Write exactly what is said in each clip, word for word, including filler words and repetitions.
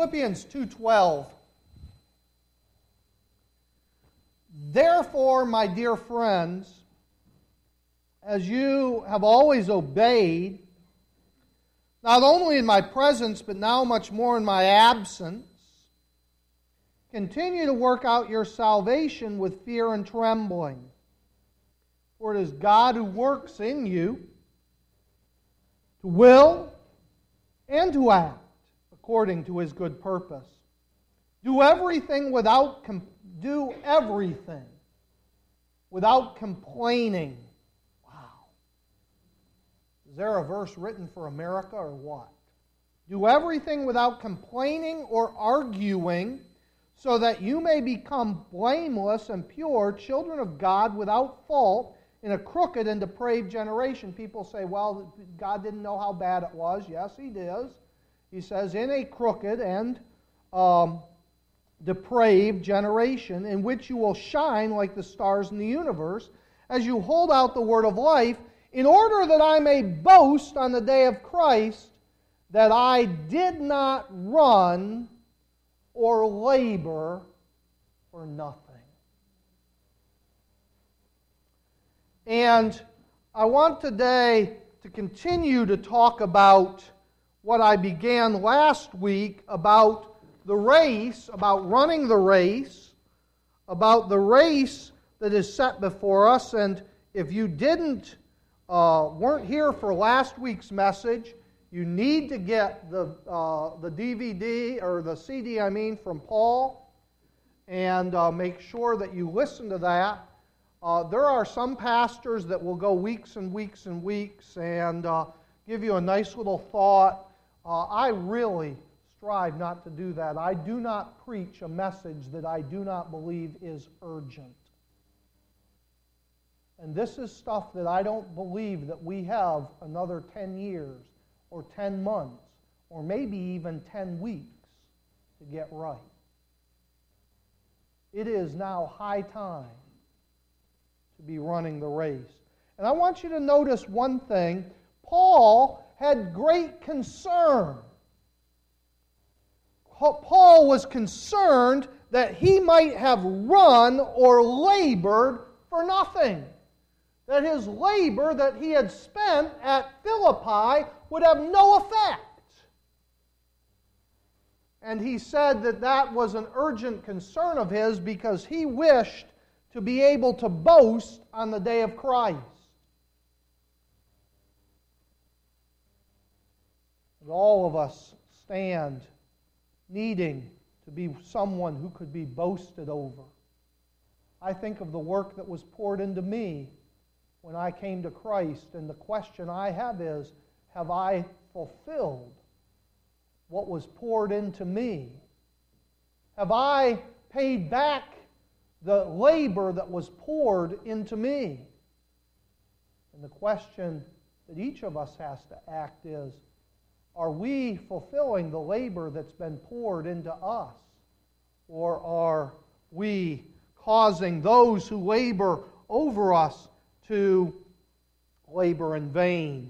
Philippians two twelve. Therefore, my dear friends, as you have always obeyed, not only in my presence, but now much more in my absence, continue to work out your salvation with fear and trembling. For it is God who works in you to will and to act according to His good purpose. Do everything without com- do everything without complaining. Wow. Is there a verse written for America or what? Do everything without complaining or arguing, so that you may become blameless and pure, children of God without fault, in a crooked and depraved generation. People say, well, God didn't know how bad it was. Yes, He does. He says, in a crooked and um, depraved generation, in which you will shine like the stars in the universe, as you hold out the word of life, in order that I may boast on the day of Christ that I did not run or labor for nothing. And I want today to continue to talk about what I began last week about the race, about running the race, about the race that is set before us. And if you didn't, uh, weren't here for last week's message, you need to get the uh, the D V D, or the C D, I mean, from Paul, and uh, make sure that you listen to that. Uh, there are some pastors that will go weeks and weeks and weeks and uh, give you a nice little thought. Uh, I really strive not to do that. I do not preach a message that I do not believe is urgent. And this is stuff that I don't believe that we have another ten years or ten months or maybe even ten weeks to get right. It is now high time to be running the race. And I want you to notice one thing. Paul had great concern. Paul was concerned that he might have run or labored for nothing. That his labor that he had spent at Philippi would have no effect. And he said that that was an urgent concern of his because he wished to be able to boast on the day of Christ. And all of us stand needing to be someone who could be boasted over. I think of the work that was poured into me when I came to Christ, and the question I have is, have I fulfilled what was poured into me? Have I paid back the labor that was poured into me? And the question that each of us has to act is, are we fulfilling the labor that's been poured into us? Or are we causing those who labor over us to labor in vain?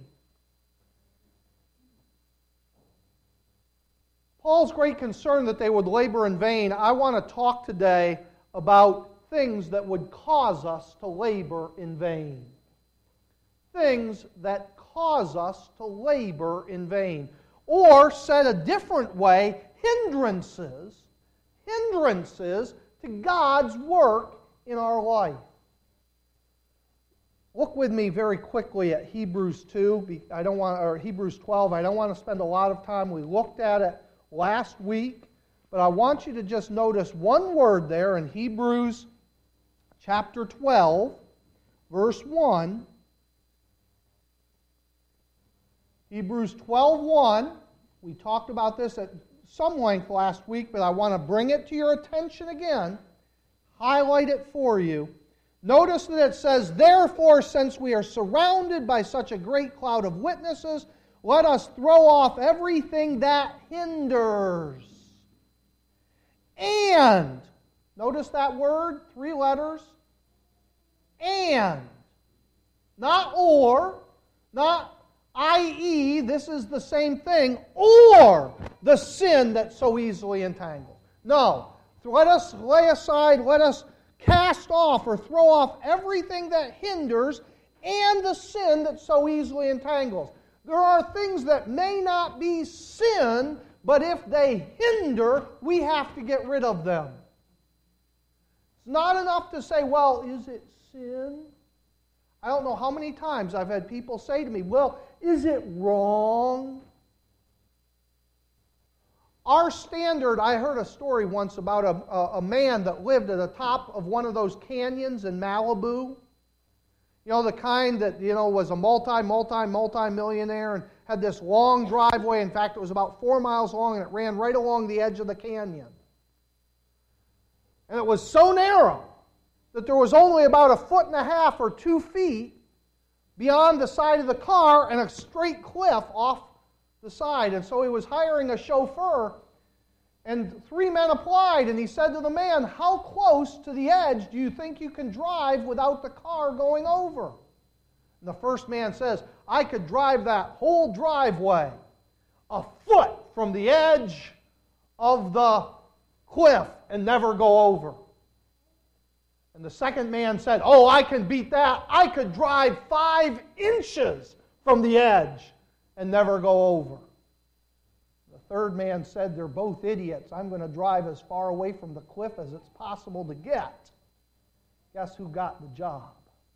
Paul's great concern that they would labor in vain. I want to talk today about things that would cause us to labor in vain. Things that cause us to labor in vain. Or, said a different way, hindrances, hindrances to God's work in our life. Look with me very quickly at Hebrews two. I don't want, or Hebrews twelve. I don't want to spend a lot of time. We looked at it last week, but I want you to just notice one word there in Hebrews chapter twelve, verse one. Hebrews twelve one. We talked about this at some length last week, but I want to bring it to your attention again, highlight it for you. Notice that it says, therefore, since we are surrounded by such a great cloud of witnesses, let us throw off everything that hinders. And, notice that word, three letters, and, not or, not that is, this is the same thing, or the sin that so easily entangles. No. Let us lay aside, let us cast off or throw off everything that hinders and the sin that so easily entangles. There are things that may not be sin, but if they hinder, we have to get rid of them. It's not enough to say, well, is it sin? I don't know how many times I've had people say to me, well, is it wrong? Our standard, I heard a story once about a, a, a man that lived at the top of one of those canyons in Malibu. You know, the kind that, you know, was a multi, multi, multi-millionaire and had this long driveway. In fact, it was about four miles long and it ran right along the edge of the canyon. And it was so narrow that there was only about a foot and a half or two feet beyond the side of the car and a straight cliff off the side. And so he was hiring a chauffeur, and three men applied, and he said to the man, how close to the edge do you think you can drive without the car going over? And the first man says, I could drive that whole driveway a foot from the edge of the cliff and never go over. And the second man said, oh, I can beat that. I could drive five inches from the edge and never go over. The third man said, they're both idiots. I'm going to drive as far away from the cliff as it's possible to get. Guess who got the job?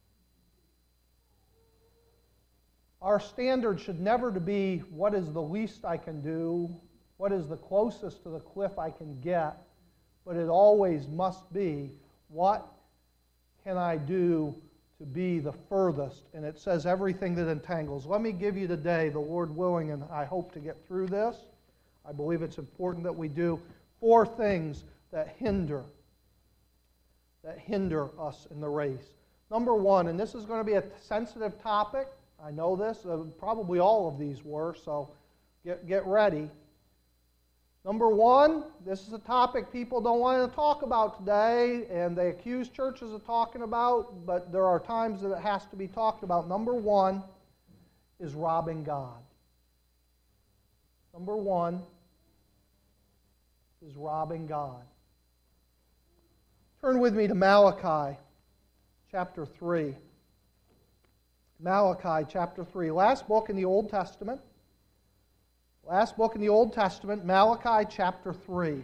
Our standard should never to be what is the least I can do, what is the closest to the cliff I can get, but it always must be what can I do to be the furthest? And it says everything that entangles. Let me give you today, the Lord willing, and I hope to get through this. I believe it's important that we do four things that hinder, that hinder us in the race. Number one, and this is going to be a sensitive topic. I know this. Uh, probably all of these were, so get, get ready. Number one, this is a topic people don't want to talk about today, and they accuse churches of talking about, but there are times that it has to be talked about. Number one is robbing God. Number one is robbing God. Turn with me to Malachi chapter three. Malachi chapter three, last book in the Old Testament. Last book in the Old Testament, Malachi chapter three.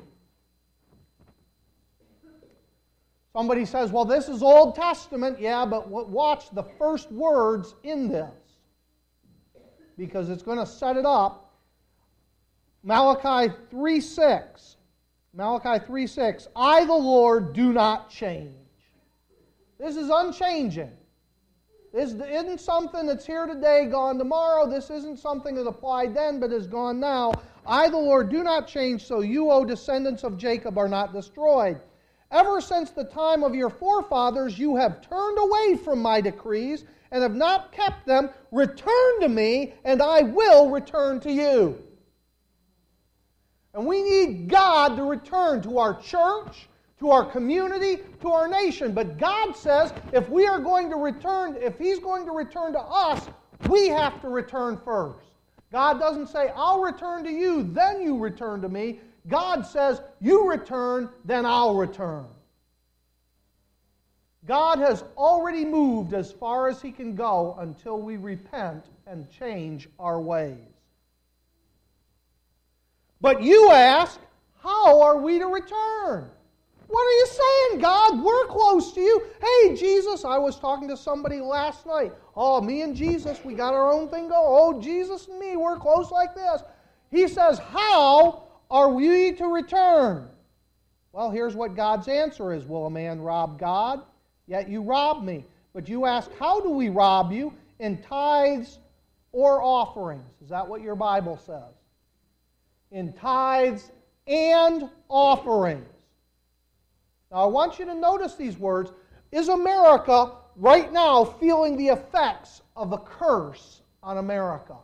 Somebody says, well, this is Old Testament. Yeah, but watch the first words in this, because it's going to set it up. Malachi three six. Malachi three six. I, the Lord, do not change. This is unchanging. This isn't something that's here today, gone tomorrow. This isn't something that applied then, but is gone now. I, the Lord, do not change, so you, O descendants of Jacob, are not destroyed. Ever since the time of your forefathers, you have turned away from my decrees and have not kept them. Return to me, and I will return to you. And we need God to return to our church, to our community, to our nation. But God says if we are going to return, if He's going to return to us, we have to return first. God doesn't say, I'll return to you, then you return to me. God says, you return, then I'll return. God has already moved as far as He can go until we repent and change our ways. But you ask, how are we to return? What are you saying, God? We're close to you. Hey, Jesus, I was talking to somebody last night. Oh, me and Jesus, we got our own thing going. Oh, Jesus and me, we're close like this. He says, how are we to return? Well, here's what God's answer is. Will a man rob God? Yet you rob me. But you ask, how do we rob you? In tithes or offerings. Is that what your Bible says? In tithes and offerings. Now, I want you to notice these words. Is America right now feeling the effects of a curse on America?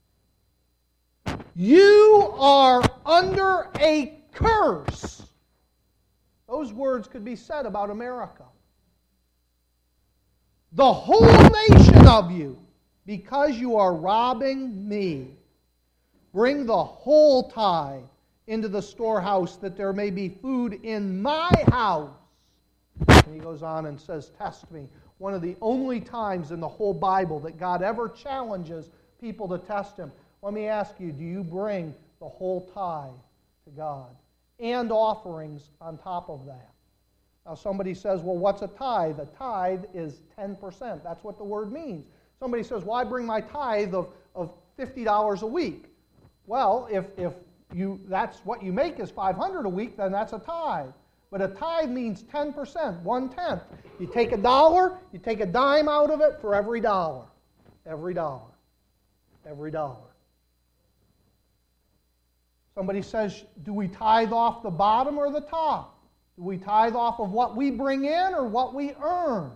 You are under a curse. Those words could be said about America. The whole nation of you, because you are robbing me, bring the whole tithe into the storehouse, that there may be food in my house. And he goes on and says, test me. One of the only times in the whole Bible that God ever challenges people to test Him. Let me ask you, do you bring the whole tithe to God? And offerings on top of that. Now somebody says, well, what's a tithe? A tithe is ten percent. That's what the word means. Somebody says, well, I bring my tithe of, of fifty dollars a week. Well, if, if you that's what you make is five hundred dollars a week, then that's a tithe. But a tithe means ten percent, one-tenth. You take a dollar, you take a dime out of it for every dollar. Every dollar. Every dollar. Somebody says, do we tithe off the bottom or the top? Do we tithe off of what we bring in or what we earn?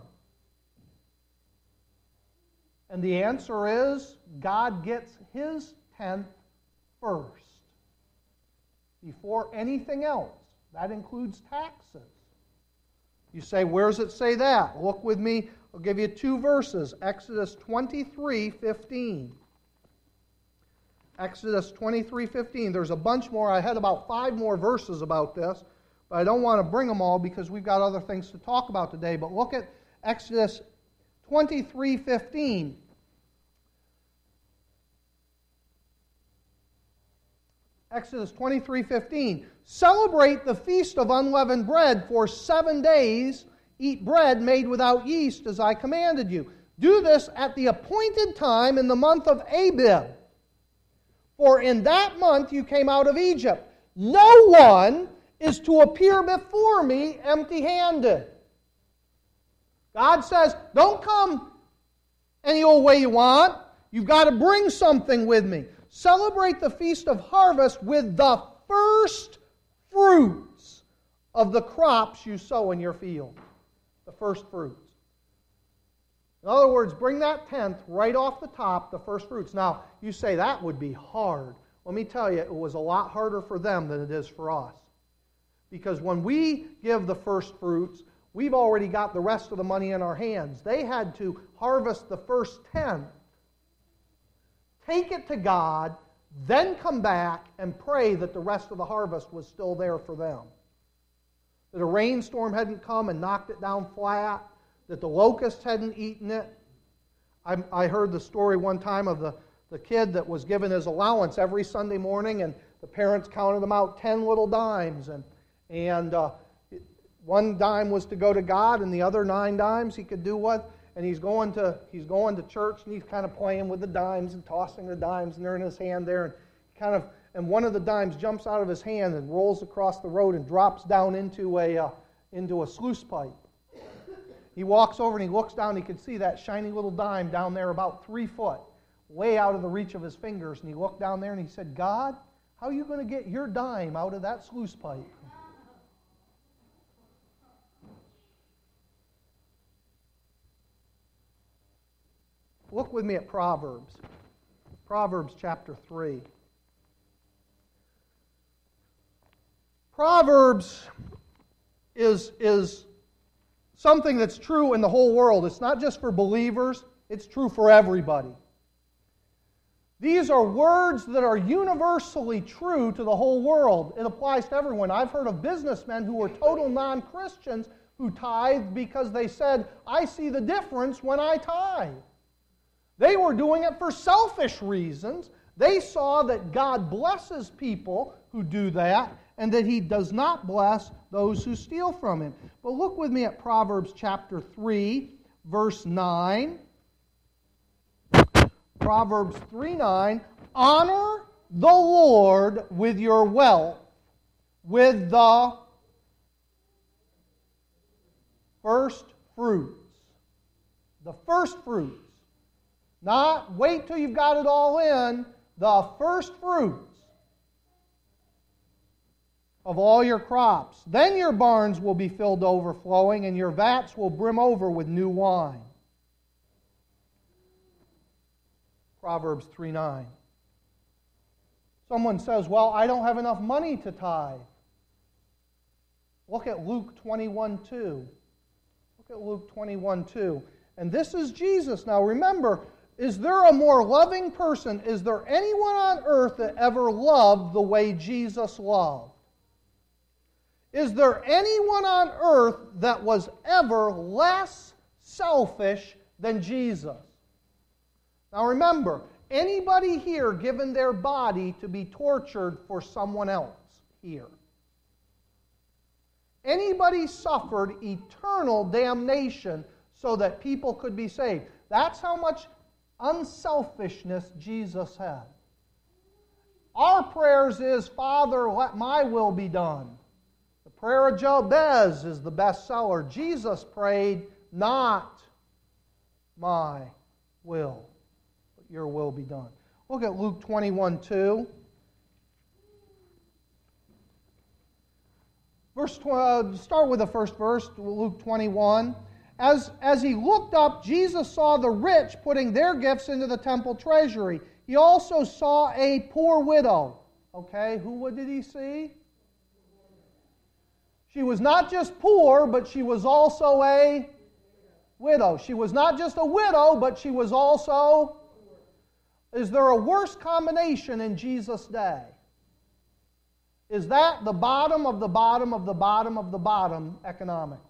And the answer is, God gets His tenth first, before anything else. That includes taxes. You say, where does it say that? Look with me. I'll give you two verses. Exodus twenty-three fifteen. Exodus twenty-three fifteen. There's a bunch more. I had about five more verses about this, but I don't want to bring them all because we've got other things to talk about today. But look at Exodus twenty-three fifteen. Exodus twenty-three fifteen. Celebrate the feast of unleavened bread for seven days. Eat bread made without yeast, as I commanded you. Do this at the appointed time in the month of Abib. For in that month you came out of Egypt. No one is to appear before me empty-handed. God says, don't come any old way you want. You've got to bring something with me. Celebrate the feast of harvest with the first fruits of the crops you sow in your field. The first fruits. In other words, bring that tenth right off the top, the first fruits. Now, you say that would be hard. Let me tell you, it was a lot harder for them than it is for us. Because when we give the first fruits, we've already got the rest of the money in our hands. They had to harvest the first tenth, take it to God, then come back and pray that the rest of the harvest was still there for them. That a rainstorm hadn't come and knocked it down flat, that the locusts hadn't eaten it. I, I heard the story one time of the, the kid that was given his allowance every Sunday morning, and the parents counted them out ten little dimes, and, and uh, one dime was to go to God, and the other nine dimes he could do what? And he's going to he's going to church, and he's kind of playing with the dimes and tossing the dimes, and they're in his hand there, and kind of and one of the dimes jumps out of his hand and rolls across the road and drops down into a uh, into a sluice pipe. He walks over and he looks down, and he can see that shiny little dime down there about three foot, way out of the reach of his fingers. And he looked down there and he said, God, how are you going to get your dime out of that sluice pipe? Look with me at Proverbs. Proverbs chapter three. Proverbs is, is something that's true in the whole world. It's not just for believers, it's true for everybody. These are words that are universally true to the whole world. It applies to everyone. I've heard of businessmen who were total non-Christians who tithed because they said, I see the difference when I tithe. They were doing it for selfish reasons. They saw that God blesses people who do that, and that He does not bless those who steal from Him. But look with me at Proverbs chapter three, verse nine. Proverbs three nine. Honor the Lord with your wealth, with the first fruits. The first fruits. Not wait till you've got it all in. The first fruits of all your crops. Then your barns will be filled to overflowing, and your vats will brim over with new wine. Proverbs three nine. Someone says, well, I don't have enough money to tithe. Look at Luke twenty-one two. Look at Luke twenty-one two. And this is Jesus. Now remember, is there a more loving person? Is there anyone on earth that ever loved the way Jesus loved? Is there anyone on earth that was ever less selfish than Jesus? Now remember, anybody here given their body to be tortured for someone else here? Anybody suffered eternal damnation so that people could be saved? That's how much unselfishness Jesus had. Our prayers is, Father, let my will be done. The prayer of Jabez is the bestseller. Jesus prayed, not my will, but your will be done. Look at Luke twenty-one two. Verse, uh, start with the first verse, Luke twenty-one. As, as he looked up, Jesus saw the rich putting their gifts into the temple treasury. He also saw a poor widow. Okay, who what did he see? She was not just poor, but she was also a widow. She was not just a widow, but she was also... Is there a worse combination in Jesus' day? Is that the bottom of the bottom of the bottom of the bottom economically?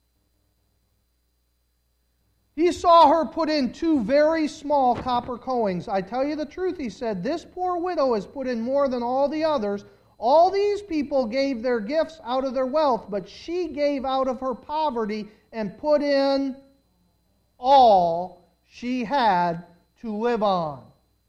He saw her put in two very small copper coins. I tell you the truth, he said, this poor widow has put in more than all the others. All these people gave their gifts out of their wealth, but she gave out of her poverty and put in all she had to live on.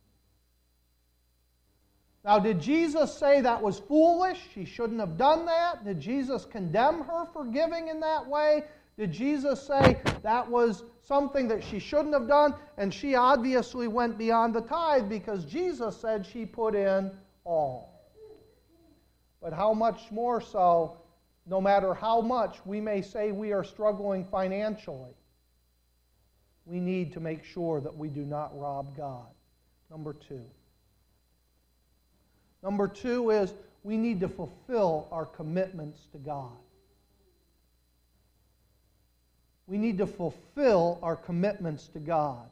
Now, did Jesus say that was foolish? She shouldn't have done that? Did Jesus condemn her for giving in that way? Did Jesus say that was something that she shouldn't have done? And she obviously went beyond the tithe because Jesus said she put in all. But how much more so, no matter how much we may say we are struggling financially, we need to make sure that we do not rob God. Number two. Number two is we need to fulfill our commitments to God. We need to fulfill our commitments to God.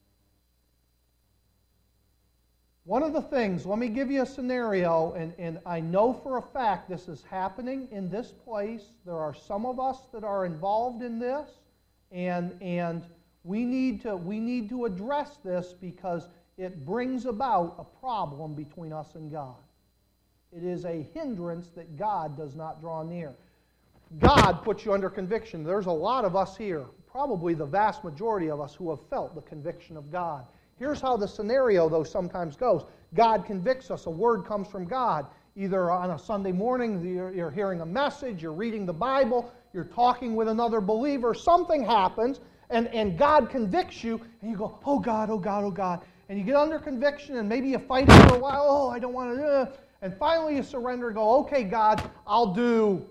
One of the things, let me give you a scenario, and, and I know for a fact this is happening in this place. There are some of us that are involved in this, and, and we need to, we need to address this because it brings about a problem between us and God. It is a hindrance that God does not draw near. God puts you under conviction. There's a lot of us here, probably the vast majority of us, who have felt the conviction of God. Here's how the scenario, though, sometimes goes. God convicts us. A word comes from God. Either on a Sunday morning, you're, you're hearing a message, you're reading the Bible, you're talking with another believer, something happens, and, and God convicts you, and you go, oh God, oh God, oh God. And you get under conviction, and maybe you fight it for a while, oh, I don't want to, uh, and finally you surrender and go, okay, God, I'll do.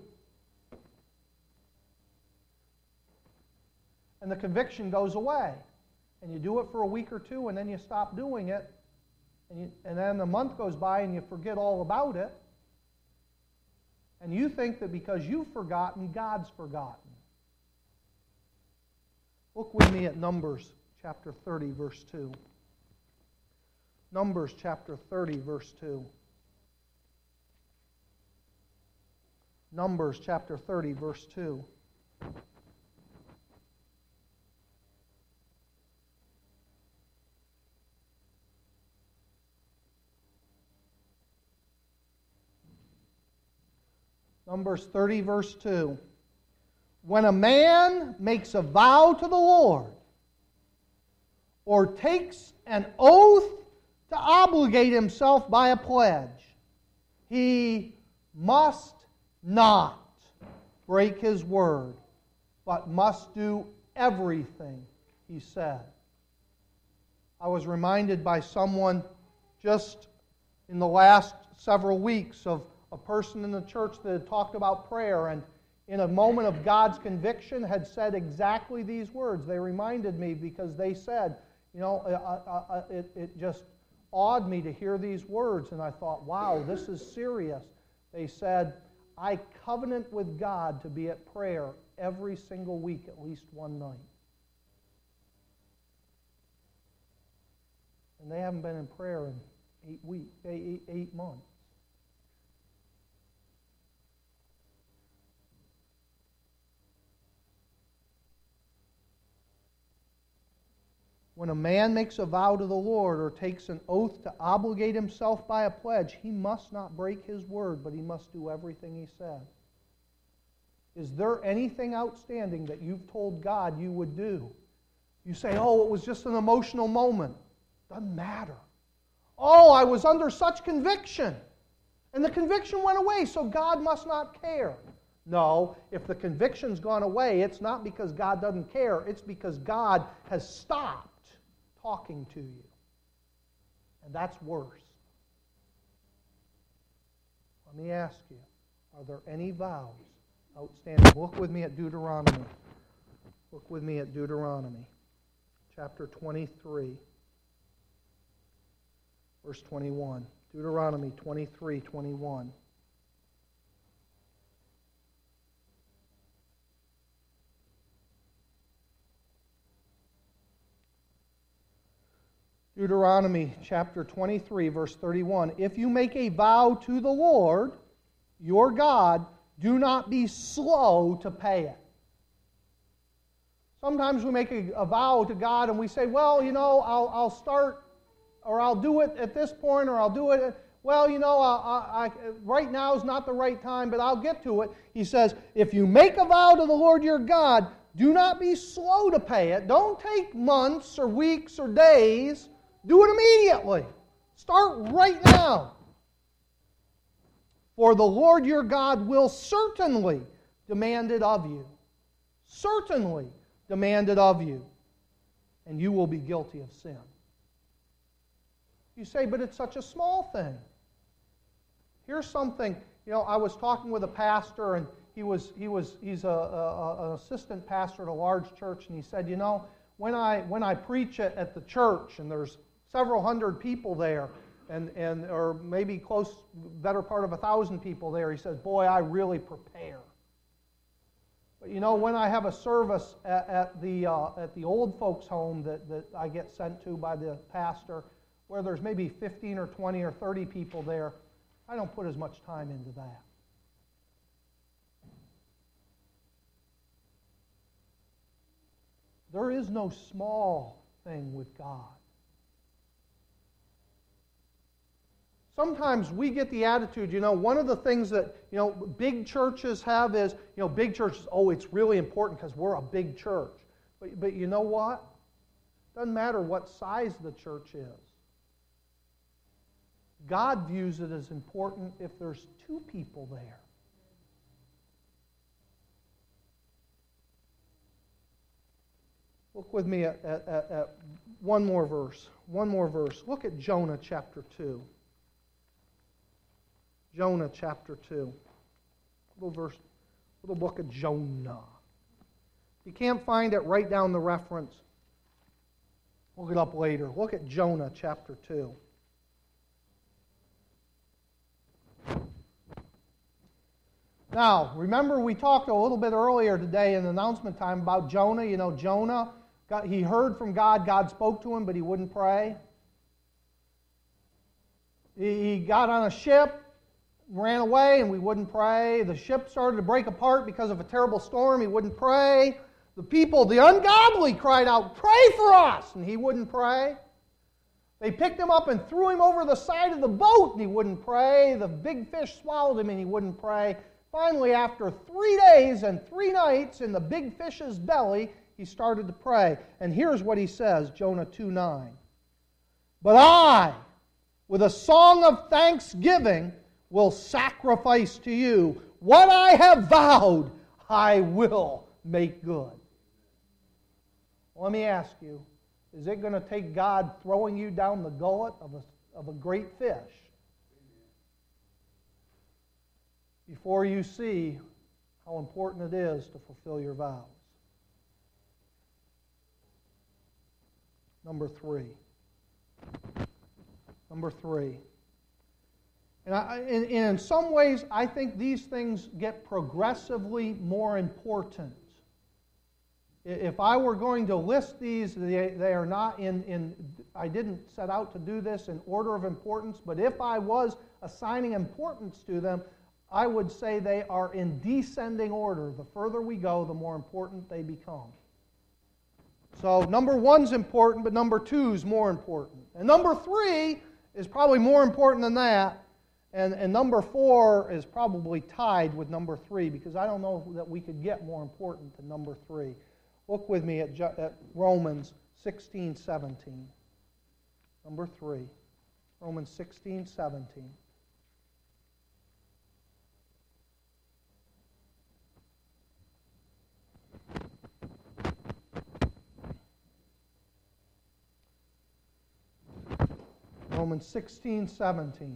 And the conviction goes away. And you do it for a week or two, and then you stop doing it. And, you, and then a month goes by, and you forget all about it. And you think that because you've forgotten, God's forgotten. Look with me at Numbers chapter thirty, verse two. Numbers chapter thirty, verse two. Numbers chapter thirty, verse two. Numbers thirty, verse two. When a man makes a vow to the Lord, or takes an oath to obligate himself by a pledge, he must not break his word, but must do everything he said. I was reminded by someone just in the last several weeks of a person in the church that had talked about prayer and in a moment of God's conviction had said exactly these words. They reminded me because they said, you know, uh, uh, it, it just awed me to hear these words, and I thought, wow, this is serious. They said, I covenant with God to be at prayer every single week, at least one night. and they haven't been in prayer in eight weeks, eight, eight months. When a man makes a vow to the Lord or takes an oath to obligate himself by a pledge, he must not break his word, but he must do everything he said. Is there anything outstanding that you've told God you would do? You say, oh, it was just an emotional moment. Doesn't matter. Oh, I was under such conviction. And the conviction went away, so God must not care. No, if the conviction's gone away, it's not because God doesn't care. It's because God has stopped talking to you. And that's worse. Let me ask you, are there any vows outstanding? Look with me at Deuteronomy. Look with me at Deuteronomy, chapter twenty-three, verse twenty-one. Deuteronomy twenty-three, twenty-one. Deuteronomy chapter twenty-three, verse thirty-one. If you make a vow to the Lord, your God, do not be slow to pay it. Sometimes we make a, a vow to God and we say, well, you know, I'll, I'll start, or I'll do it at this point, or I'll do it at, well, you know, I, I, right now is not the right time, but I'll get to it. He says, if you make a vow to the Lord your God, do not be slow to pay it. Don't take months or weeks or days. Do it immediately. Start right now. For the Lord your God will certainly demand it of you. Certainly demand it of you. And you will be guilty of sin. You say, but it's such a small thing. Here's something, you know, I was talking with a pastor, and he was he was he's a, a, an assistant pastor at a large church, and he said, you know, when I when I preach at, at the church, and there's several hundred people there, and, and or maybe close, better part of a thousand people there, he says, boy, I really prepare. But you know, when I have a service at, at the uh, at the old folks' home that, that I get sent to by the pastor, where there's maybe fifteen or twenty or thirty people there, I don't put as much time into that. There is no small thing with God. Sometimes we get the attitude, you know, one of the things that, you know, big churches have is, you know, big churches, oh, it's really important because we're a big church. But, but you know what? Doesn't matter what size the church is. God views it as important if there's two people there. Look with me at, at, at, at one more verse. One more verse. Look at Jonah chapter two. Jonah chapter two. Little verse, little book of Jonah. If you can't find it, write down the reference. Look it up later. Look at Jonah chapter two. Now, remember we talked a little bit earlier today in the announcement time about Jonah. You know, Jonah, got, he heard from God. God spoke to him, but he wouldn't pray. He got on a ship, ran away, and we wouldn't pray. The ship started to break apart because of a terrible storm. He wouldn't pray. The people, the ungodly, cried out, pray for us! And he wouldn't pray. They picked him up and threw him over the side of the boat, and he wouldn't pray. The big fish swallowed him, and he wouldn't pray. Finally, after three days and three nights in the big fish's belly, he started to pray. And here's what he says, Jonah two nine. But I, with a song of thanksgiving, will sacrifice to you. What I have vowed, I will make good. Let me ask you, is it going to take God throwing you down the gullet of a, of a great fish before you see how important it is to fulfill your vows? Number three. Number three. And, I, and, and in some ways, I think these things get progressively more important If I were going to list these, they, they are not in, in, I didn't set out to do this in order of importance, but if I was assigning importance to them, I would say they are in descending order. The further we go, the more important they become. So number one's important, but number two is more important. And number three is probably more important than that. And, and number four is probably tied with number three, because I don't know that we could get more important than number three. Look with me at, at Romans sixteen seventeen. Number three. Romans sixteen seventeen. Romans sixteen seventeen.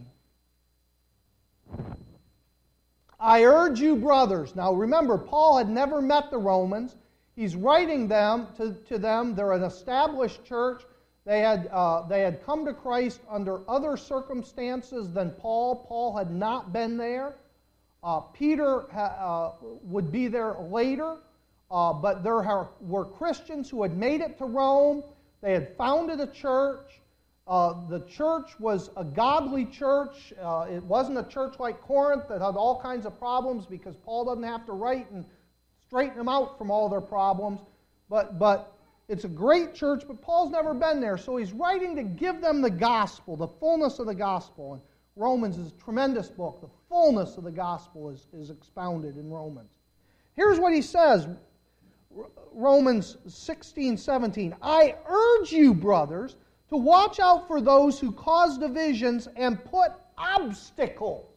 I urge you, brothers. Now remember, Paul had never met the Romans. He's writing them to, to them. They're an established church. They had, uh, they had come to Christ under other circumstances than Paul. Paul had not been there. Uh, Peter ha, uh, would be there later. Uh, but there were Christians who had made it to Rome. They had founded a church. Uh, the church was a godly church. Uh, it wasn't a church like Corinth that had all kinds of problems, because Paul doesn't have to write and straighten them out from all their problems. But, but it's a great church, but Paul's never been there. So he's writing to give them the gospel, the fullness of the gospel. And Romans is a tremendous book. The fullness of the gospel is, is expounded in Romans. Here's what he says, Romans sixteen seventeen. I urge you, brothers, to watch out for those who cause divisions and put obstacles.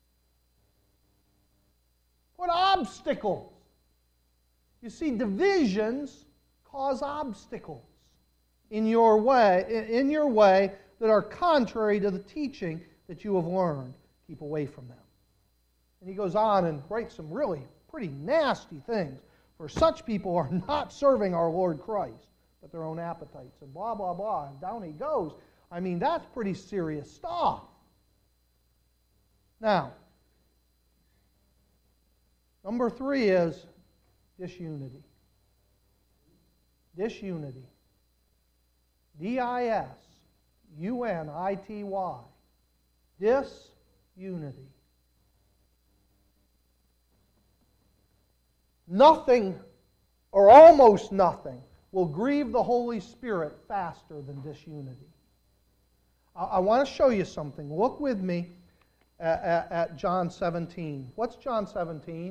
Put obstacles. You see, divisions cause obstacles in your way, in your way that are contrary to the teaching that you have learned. Keep away from them. And he goes on and writes some really pretty nasty things. For such people are not serving our Lord Christ, but their own appetites, and blah, blah, blah. And down he goes. I mean, that's pretty serious stuff. Now, number three is disunity. Disunity. D I S U N I T Y. Disunity. Nothing, or almost nothing, will grieve the Holy Spirit faster than disunity. I, I want to show you something. Look with me at, at, at John seventeen. What's John seventeen?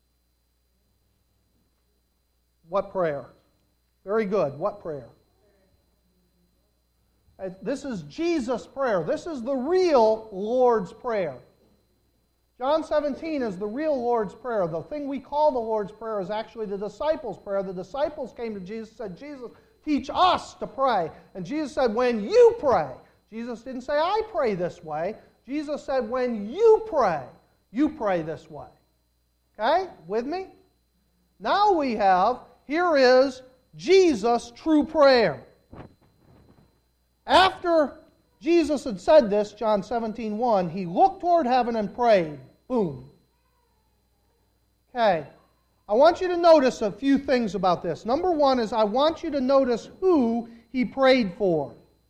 What prayer? Very good. What prayer? This is Jesus' prayer. This is the real Lord's Prayer. John seventeen is the real Lord's Prayer. The thing we call the Lord's Prayer is actually the disciples' prayer. The disciples came to Jesus and said, Jesus, teach us to pray. And Jesus said, when you pray. Jesus didn't say, I pray this way. Jesus said, when you pray, you pray this way. Okay? With me? Now we have, here is Jesus' true prayer. After Jesus had said this, John seventeen one, he looked toward heaven and prayed. Boom. Okay. I want you to notice a few things about this. Number one is I want you to notice who he prayed for.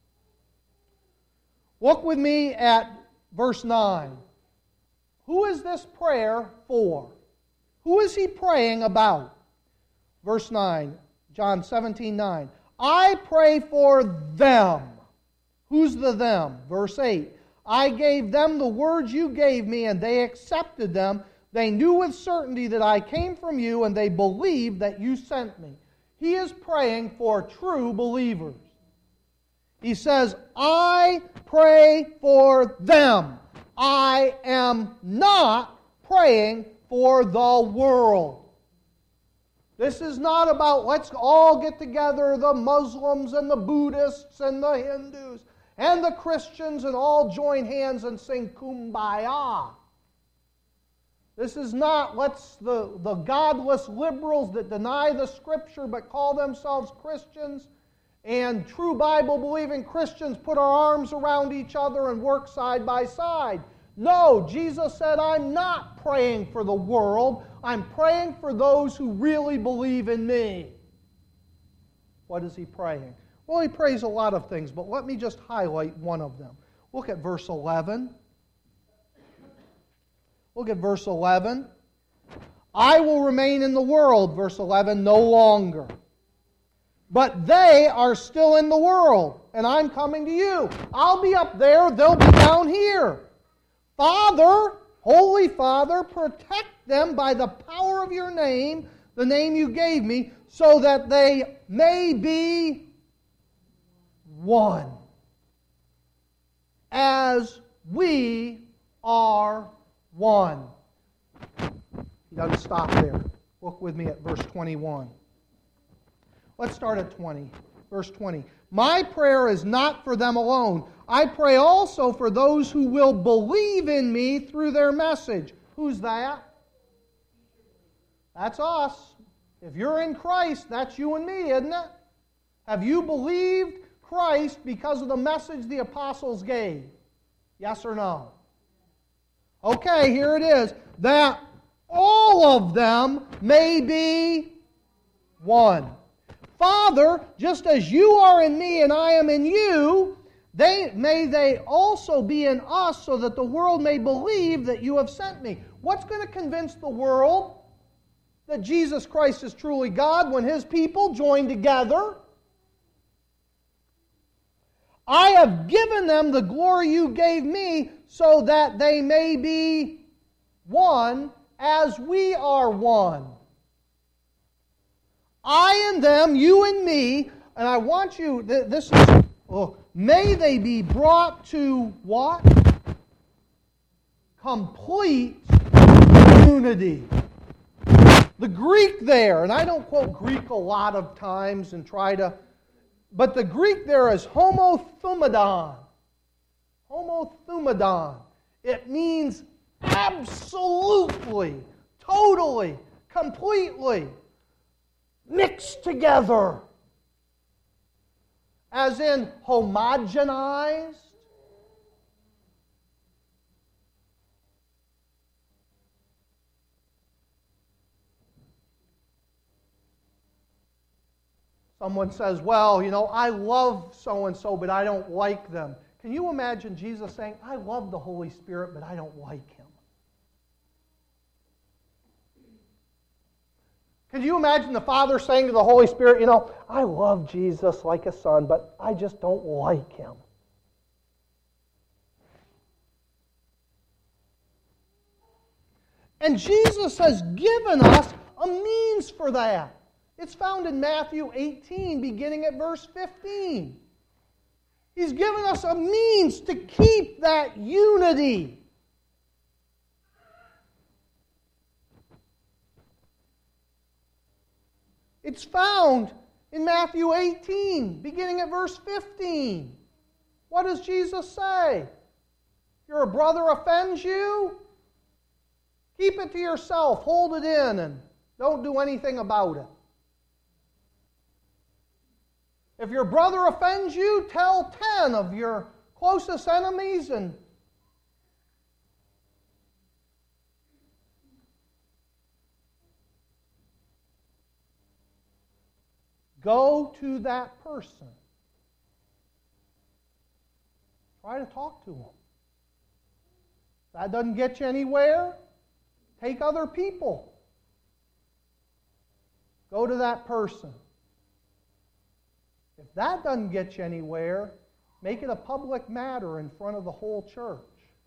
Look with me at verse nine. Who is this prayer for? Who is he praying about? Verse nine, John seventeen nine. I pray for them. Who's the them? Verse eight. I gave them the words you gave me, and they accepted them. They knew with certainty that I came from you, and they believed that you sent me. He is praying for true believers. He says, I pray for them. I am not praying for the world. This is not about let's all get together, the Muslims and the Buddhists and the Hindus and the Christians, and all join hands and sing Kumbaya. This is not let's the, the godless liberals that deny the Scripture but call themselves Christians and true Bible-believing Christians put our arms around each other and work side by side. No, Jesus said, I'm not praying for the world. I'm praying for those who really believe in me. What is he praying? Well, he prays a lot of things, but let me just highlight one of them. Look at verse eleven. Look at verse eleven. I will remain in the world, verse eleven, no longer. But they are still in the world, and I'm coming to you. I'll be up there, they'll be down here. Father, Holy Father, protect them by the power of your name, the name you gave me, so that they may be one, as we are one. He doesn't stop there. Look with me at verse twenty-one. Let's start at twenty. Verse twenty. My prayer is not for them alone. I pray also for those who will believe in me through their message. Who's that? That's us. If you're in Christ, that's you and me, isn't it? Have you believed Christ because of the message the apostles gave? Yes or no? Okay, here it is. That all of them may be one. Father, just as you are in me and I am in you, they may they also be in us, so that the world may believe that you have sent me. What's going to convince the world that Jesus Christ is truly God? When His people join together. I have given them the glory you gave me, so that they may be one as we are one. I and them, you and me, and I want you, this is, oh, may they be brought to what? Complete unity. The Greek there, and I don't quote Greek a lot of times and try to, but the Greek there is homothumadon. Homothumadon. It means absolutely, totally, completely mixed together. As in homogenized. Someone says, well, you know, I love so-and-so, but I don't like them. Can you imagine Jesus saying, I love the Holy Spirit, but I don't like Him? Can you imagine the Father saying to the Holy Spirit, you know, I love Jesus like a son, but I just don't like Him? And Jesus has given us a means for that. It's found in Matthew eighteen, beginning at verse fifteen. He's given us a means to keep that unity. It's found in Matthew eighteen, beginning at verse fifteen. What does Jesus say? Your brother offends you? Keep it to yourself, hold it in, and don't do anything about it. If your brother offends you, tell ten of your closest enemies and go to that person. Try to talk to them. If that doesn't get you anywhere, take other people. Go to that person. If that doesn't get you anywhere, make it a public matter in front of the whole church.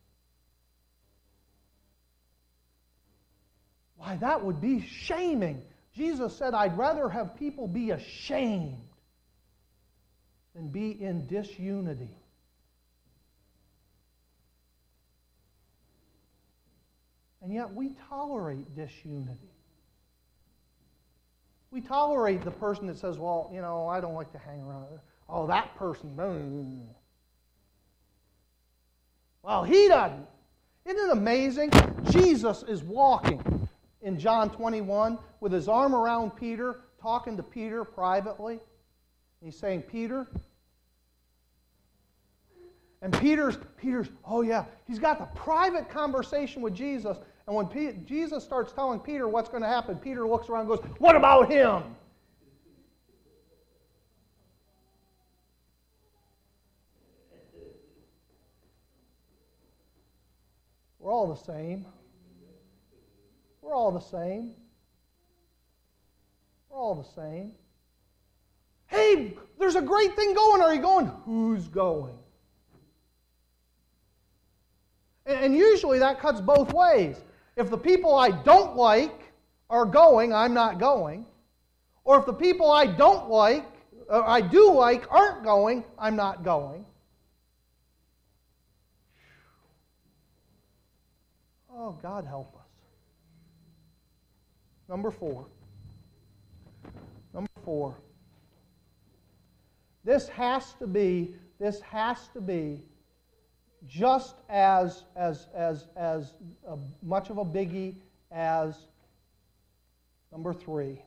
Why, that would be shaming. Jesus said, I'd rather have people be ashamed than be in disunity. And yet we tolerate disunity. We tolerate the person that says, well, you know, I don't like to hang around. Oh, that person. Mm. Well, he doesn't. Isn't it amazing? Jesus is walking in John twenty-one with his arm around Peter, talking to Peter privately. He's saying, Peter. And Peter's, Peter's, oh yeah, he's got the private conversation with Jesus. And when P- Jesus starts telling Peter what's going to happen, Peter looks around and goes, what about him? We're all the same. We're all the same. We're all the same. Hey, there's a great thing going. Are you going? Who's going? And usually that cuts both ways. If the people I don't like are going, I'm not going. Or if the people I don't like, or I do like, aren't going, I'm not going. Oh, God help us. Number four. Number four. This has to be, this has to be just as, as, as, as a, much of a biggie as number three.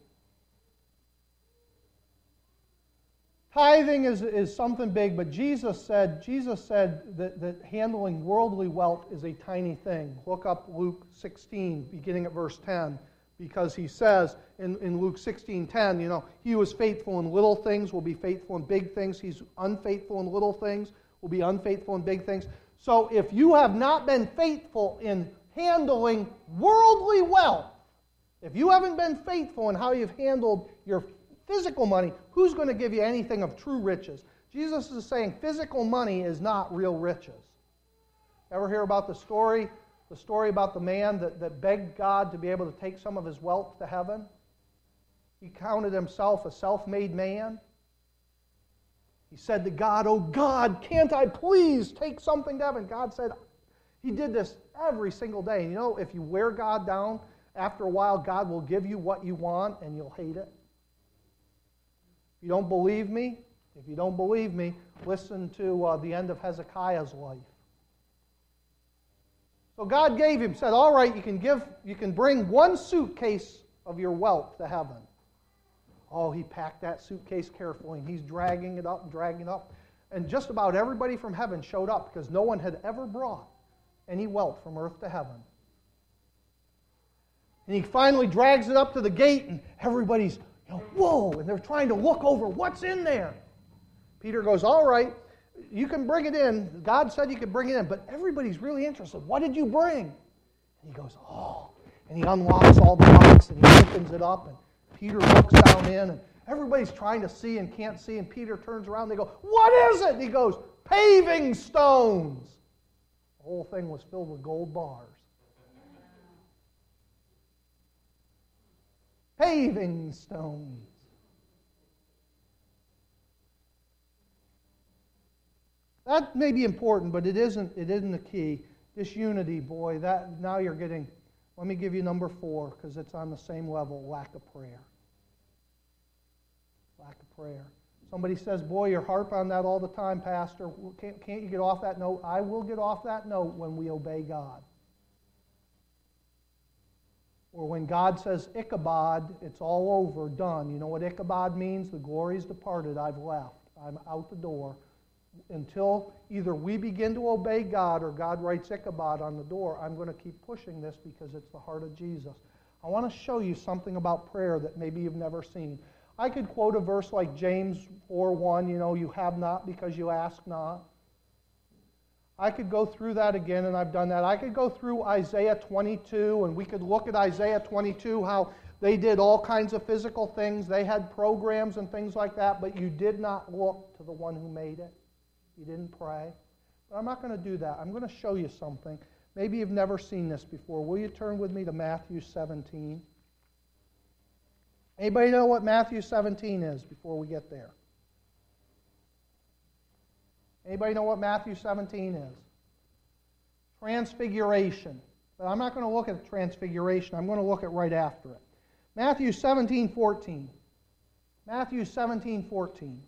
Tithing is, is something big, but Jesus said, Jesus said that, that handling worldly wealth is a tiny thing. Look up Luke sixteen, beginning at verse ten, because he says in, in Luke sixteen ten, you know, he who is faithful in little things will be faithful in big things. He's unfaithful in little things will be unfaithful in big things. So if you have not been faithful in handling worldly wealth, if you haven't been faithful in how you've handled your physical money, who's going to give you anything of true riches? Jesus is saying physical money is not real riches. Ever hear about the story, the story about the man that, that begged God to be able to take some of his wealth to heaven? He counted himself a self-made man. He said to God, "Oh God, can't I please take something to heaven?" God said, he did this every single day. And you know, if you wear God down, after a while, God will give you what you want and you'll hate it. If you don't believe me, if you don't believe me, listen to uh, the end of Hezekiah's life. So God gave him, said, "All right, you can give, you can bring one suitcase of your wealth to heaven." Oh, he packed that suitcase carefully, and he's dragging it up and dragging it up. And just about everybody from heaven showed up because no one had ever brought any wealth from earth to heaven. And he finally drags it up to the gate, and everybody's, you know, whoa, and they're trying to look over what's in there. Peter goes, "All right, you can bring it in. God said you could bring it in, but everybody's really interested. What did you bring?" And he goes, "Oh," and he unlocks all the box, and he opens it up, and Peter looks down in, and everybody's trying to see and can't see, and Peter turns around, and they go, "What is it?" And he goes, "Paving stones." The whole thing was filled with gold bars. Paving stones. That may be important, but it isn't, it isn't the key. This unity, boy, that now you're getting, let me give you number four, because it's on the same level, lack of prayer. Lack of prayer. Somebody says, "Boy, you harp on that all the time, Pastor. Can't, can't you get off that note?" I will get off that note when we obey God. Or when God says Ichabod, it's all over, done. You know what Ichabod means? The glory's departed, I've left. I'm out the door. Until either we begin to obey God or God writes Ichabod on the door, I'm going to keep pushing this because it's the heart of Jesus. I want to show you something about prayer that maybe you've never seen. I could quote a verse like James four one, you know, "You have not because you ask not." I could go through that again, and I've done that. I could go through Isaiah twenty-two, and we could look at Isaiah twenty-two, how they did all kinds of physical things. They had programs and things like that, but you did not look to the one who made it. You didn't pray. But I'm not going to do that. I'm going to show you something. Maybe you've never seen this before. Will you turn with me to Matthew seventeen? Anybody know what Matthew seventeen is before we get there? Anybody know what Matthew seventeen is? Transfiguration. But I'm not going to look at Transfiguration. I'm going to look at right after it. Matthew seventeen fourteen. Matthew seventeen fourteen.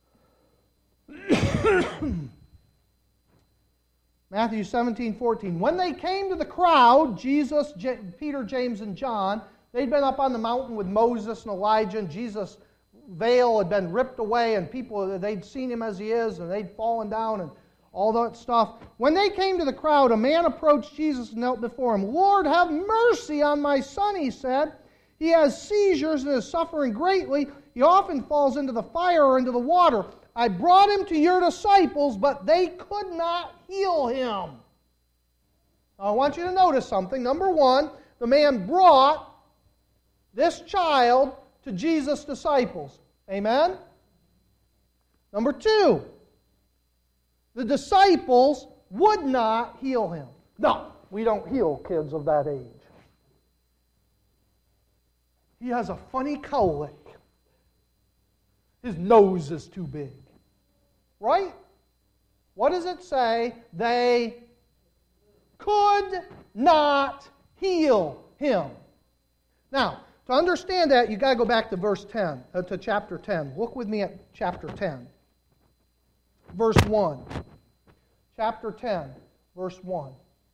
Matthew seventeen fourteen. When they came to the crowd, Jesus, J- Peter, James, and John, they'd been up on the mountain with Moses and Elijah, and Jesus' veil had been ripped away, and people, they'd seen him as he is, and they'd fallen down, and all that stuff. When they came to the crowd, a man approached Jesus and knelt before him. "Lord, have mercy on my son," he said. "He has seizures and is suffering greatly. He often falls into the fire or into the water. I brought him to your disciples, but they could not heal him." Now, I want you to notice something. Number one, the man brought this child to Jesus' disciples. Amen? Number two, the disciples would not heal him. No, we don't heal kids of that age. He has a funny cowlick. His nose is too big. Right? What does it say? They could not heal him. Now, to understand that, you've got to go back to verse ten, uh, to chapter ten. Look with me at chapter ten. Verse one. Chapter ten, verse one.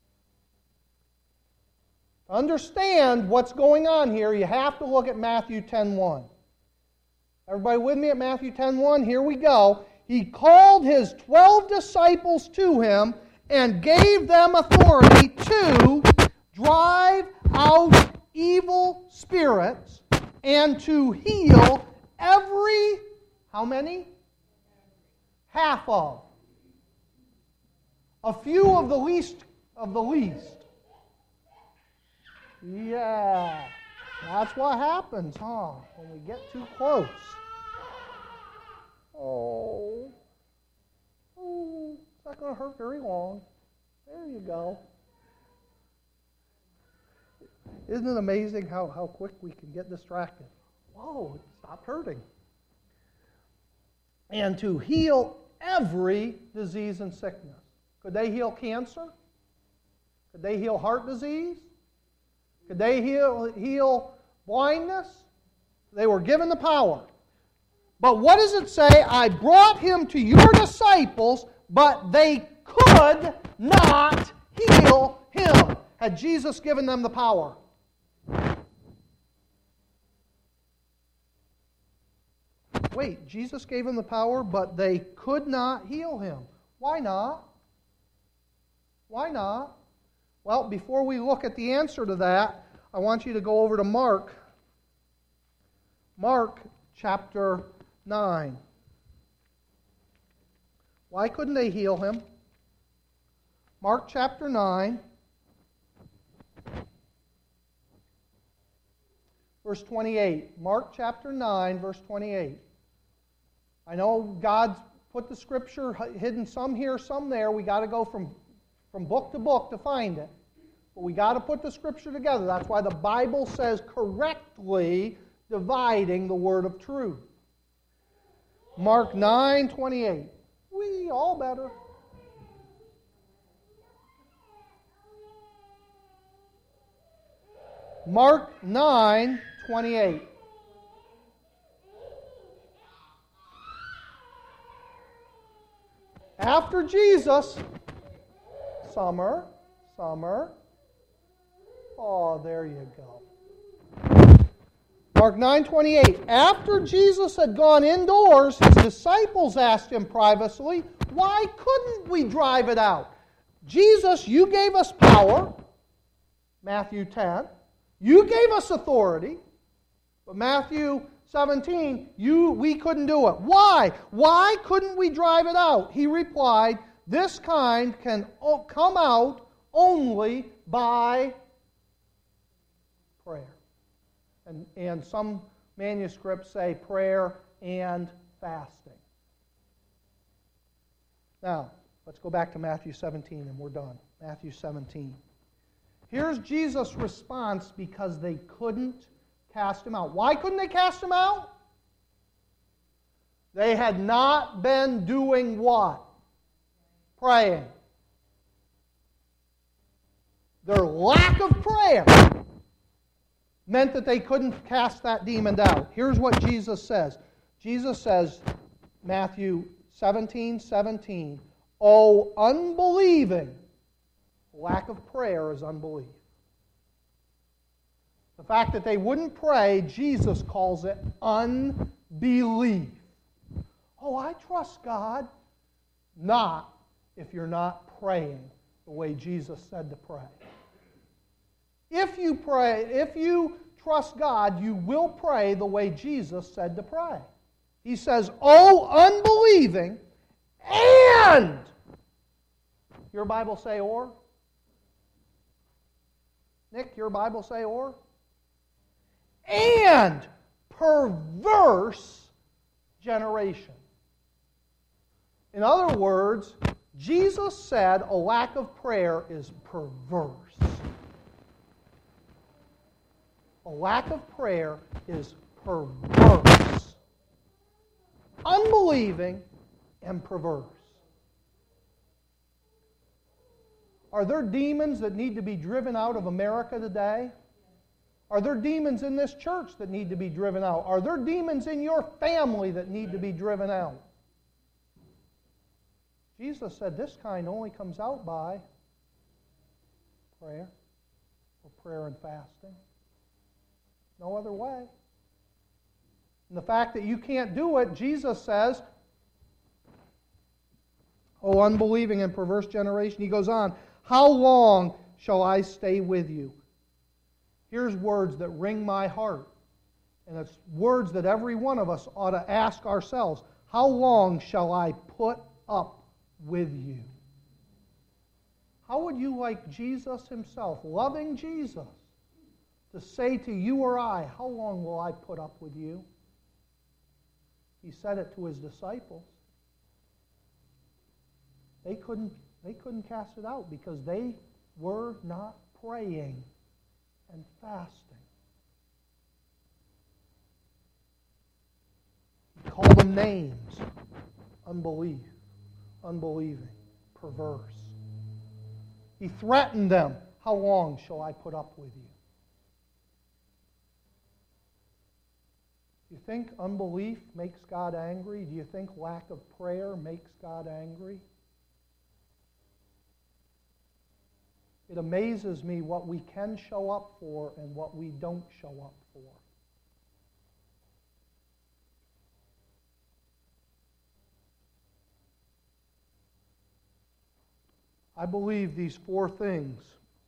To understand what's going on here, you have to look at Matthew ten one. Everybody with me at Matthew ten one? Here we go. He called his twelve disciples to him and gave them authority to drive out evil spirits and to heal every, how many? Half of. A few of the least of the least. Yeah, that's what happens, huh? When we get too close. Oh, oh, it's not going to hurt very long. There you go. Isn't it amazing how, how quick we can get distracted? Whoa, it stopped hurting. And to heal every disease and sickness. Could they heal cancer? Could they heal heart disease? Could they heal, heal blindness? They were given the power. But what does it say? I brought him to your disciples, but they could not heal him. Had Jesus given them the power? Wait, Jesus gave them the power, but they could not heal him. Why not? Why not? Well, before we look at the answer to that, I want you to go over to Mark. Mark chapter nine. Why couldn't they heal him? Mark chapter nine, verse twenty-eight. Mark chapter nine, verse twenty-eight. I know God's put the Scripture hidden some here, some there. We got to go from, from book to book to find it. But we got to put the Scripture together. That's why the Bible says correctly dividing the word of truth. Mark nine twenty-eight. We all better. Mark nine twenty-eight. After Jesus, summer, summer. Oh, there you go. Mark nine twenty-eight. After Jesus had gone indoors, his disciples asked him privately, why couldn't we drive it out? Jesus, you gave us power. Matthew ten. You gave us authority. But Matthew seventeen, you we couldn't do it. Why? Why couldn't we drive it out? He replied, this kind can come out only by prayer. And, and some manuscripts say prayer and fasting. Now, let's go back to Matthew seventeen and we're done. Matthew seventeen. Here's Jesus' response because they couldn't cast him out. Why couldn't they cast him out? They had not been doing what? Praying. Their lack of prayer meant that they couldn't cast that demon out. Here's what Jesus says. Jesus says, Matthew seventeen seventeen, O unbelieving, lack of prayer is unbelief. The fact that they wouldn't pray, Jesus calls it unbelief. Oh, I trust God. Not if you're not praying the way Jesus said to pray. If you pray, if you trust God, you will pray the way Jesus said to pray. He says, oh, unbelieving, and, your Bible say or? Nick, your Bible say or? And perverse generation. In other words, Jesus said a lack of prayer is perverse. A lack of prayer is perverse. Unbelieving and perverse. Are there demons that need to be driven out of America today? Are there demons in this church that need to be driven out? Are there demons in your family that need to be driven out? Jesus said this kind only comes out by prayer, or prayer and fasting. No other way. And the fact that you can't do it, Jesus says, "O unbelieving and perverse generation," he goes on, "how long shall I stay with you?" Here's words that wring my heart. And it's words that every one of us ought to ask ourselves. How long shall I put up with you? How would you like Jesus himself, loving Jesus, to say to you or I, how long will I put up with you? He said it to his disciples. They couldn't, they couldn't cast it out because they were not praying and fasting. He called them names. Unbelief, unbelieving, perverse. He threatened them. How long shall I put up with you? Do you think unbelief makes God angry? Do you think lack of prayer makes God angry? It amazes me what we can show up for and what we don't show up for. I believe these four things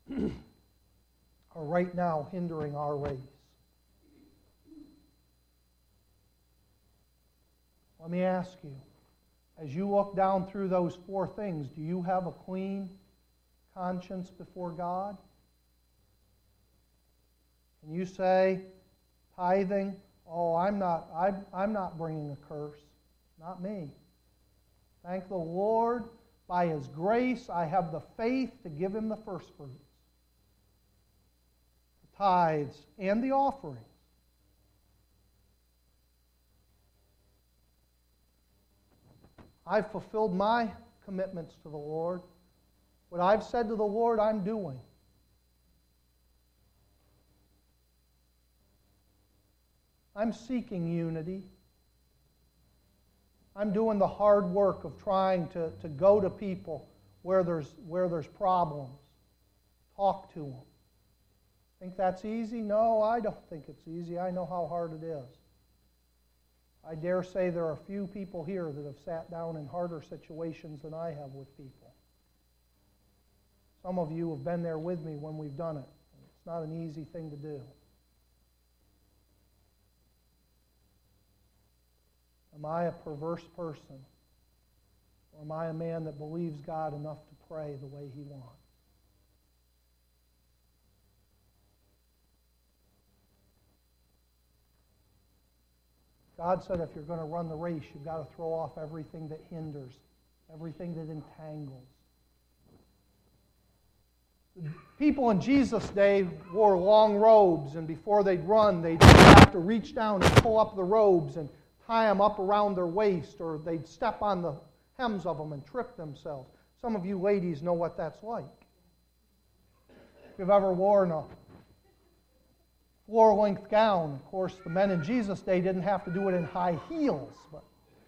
are right now hindering our race. Let me ask you, as you look down through those four things, do you have a clean conscience before God? Can you say, tithing, oh, I'm not, I'm, I'm not bringing a curse. Not me. Thank the Lord. By His grace, I have the faith to give Him the first fruits, the tithes, and the offerings. I've fulfilled my commitments to the Lord. What I've said to the Lord, I'm doing. I'm seeking unity. I'm doing the hard work of trying to, to go to people where there's, where there's problems. Talk to them. Think that's easy? No, I don't think it's easy. I know how hard it is. I dare say there are few people here that have sat down in harder situations than I have with people. Some of you have been there with me when we've done it. It's not an easy thing to do. Am I a perverse person? Or am I a man that believes God enough to pray the way He wants? God said if you're going to run the race, you've got to throw off everything that hinders, everything that entangles. The people in Jesus' day wore long robes, and before they'd run, they'd have to reach down and pull up the robes and tie them up around their waist, or they'd step on the hems of them and trip themselves. Some of you ladies know what that's like. If you've ever worn a floor-length gown, of course, the men in Jesus' day didn't have to do it in high heels. But,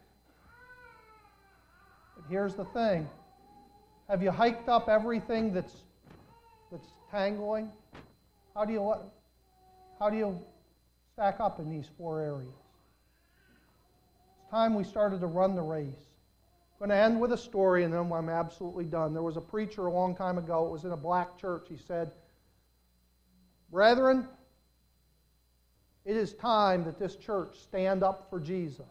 but here's the thing. Have you hiked up everything that's that's tangling? How do you how do you stack up in these four areas? It's time we started to run the race. I'm going to end with a story, and then I'm absolutely done. There was a preacher a long time ago. It was in a black church. He said, "Brethren, it is time that this church stand up for Jesus."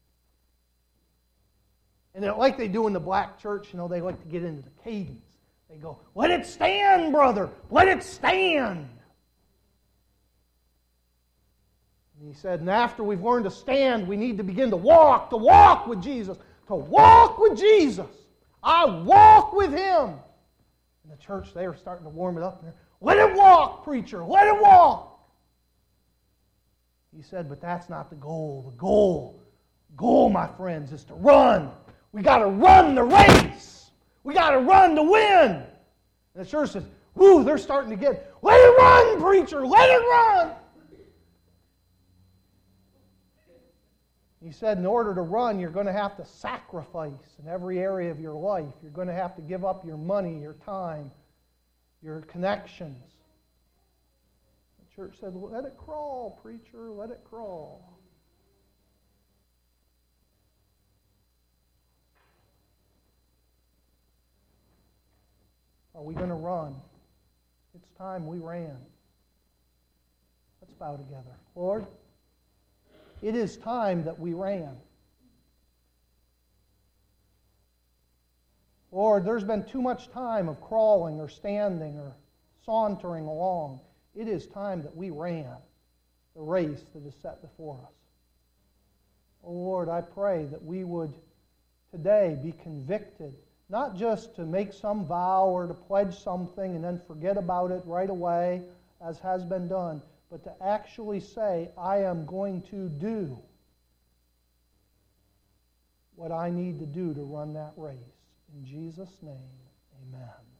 And like they do in the black church, you know, they like to get into the cadence. They go, let it stand, brother. Let it stand. And he said, and after we've learned to stand, we need to begin to walk, to walk with Jesus. To walk with Jesus. I walk with Him. And the church, they were starting to warm it up there. Let it walk, preacher. Let it walk. He said, but that's not the goal. The goal, goal, my friends, is to run. We got to run the race. We got to run to win. And the church says, whoo, they're starting to get, let it run, preacher. Let it run. He said, in order to run, you're going to have to sacrifice in every area of your life. You're going to have to give up your money, your time, your connections. The church said, let it crawl, preacher, let it crawl. Are we going to run? It's time we ran. Let's bow together. Lord, it is time that we ran. Lord, there's been too much time of crawling or standing or sauntering along. It is time that we ran the race that is set before us. Oh Lord, I pray that we would today be convicted, not just to make some vow or to pledge something and then forget about it right away, as has been done, but to actually say, I am going to do what I need to do to run that race. In Jesus' name, amen.